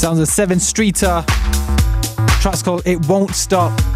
Sounds of Seven Streeter. Track's called It Won't Stop.